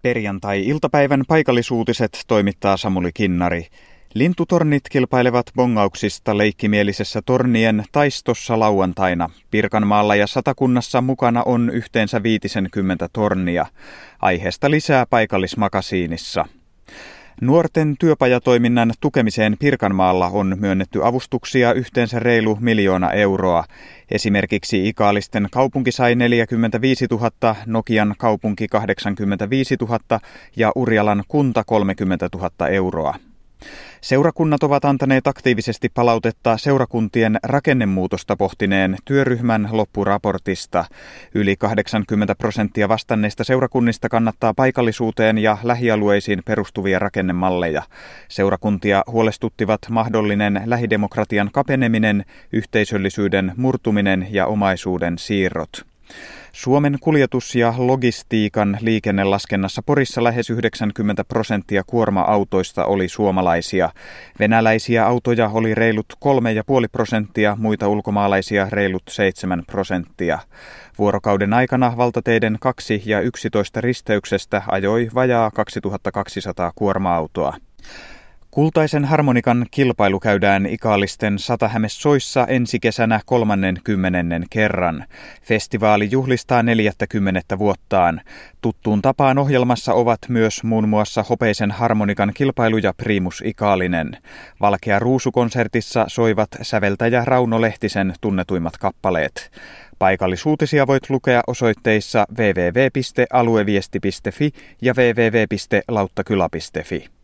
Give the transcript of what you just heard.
Perjantai-iltapäivän paikallisuutiset toimittaa Samuli Kinnari. Lintutornit kilpailevat bongauksista leikkimielisessä tornien taistossa lauantaina. Pirkanmaalla ja Satakunnassa mukana on yhteensä 50 tornia. Aiheesta lisää paikallismakasiinissa. Nuorten työpajatoiminnan tukemiseen Pirkanmaalla on myönnetty avustuksia yhteensä reilu 1 miljoona euroa. Esimerkiksi Ikaalisten kaupunki sai 45 000, Nokian kaupunki 85 000 ja Urjalan kunta 30 000 euroa. Seurakunnat ovat antaneet aktiivisesti palautetta seurakuntien rakennemuutosta pohtineen työryhmän loppuraportista. Yli 80% vastanneista seurakunnista kannattaa paikallisuuteen ja lähialueisiin perustuvia rakennemalleja. Seurakuntia huolestuttivat mahdollinen lähidemokratian kapeneminen, yhteisöllisyyden murtuminen ja omaisuuden siirrot. Suomen kuljetus- ja logistiikan liikennelaskennassa Porissa lähes 90% kuorma-autoista oli suomalaisia. Venäläisiä autoja oli reilut 3,5%, muita ulkomaalaisia reilut 7%. Vuorokauden aikana valtateiden 2 ja 11 risteyksestä ajoi vajaa 2200 kuorma-autoa. Kultaisen harmonikan kilpailu käydään Ikaalisten Satahämesoissa ensi kesänä 30. kerran. Festivaali juhlistaa 40 vuottaan. Tuttuun tapaan ohjelmassa ovat myös muun muassa hopeisen harmonikan kilpailu ja Primus Ikaalinen. Valkea Ruusu-konsertissa soivat säveltäjä Rauno Lehtisen tunnetuimmat kappaleet. Paikallisuutisia voit lukea osoitteissa www.alueviesti.fi ja www.lauttakylä.fi.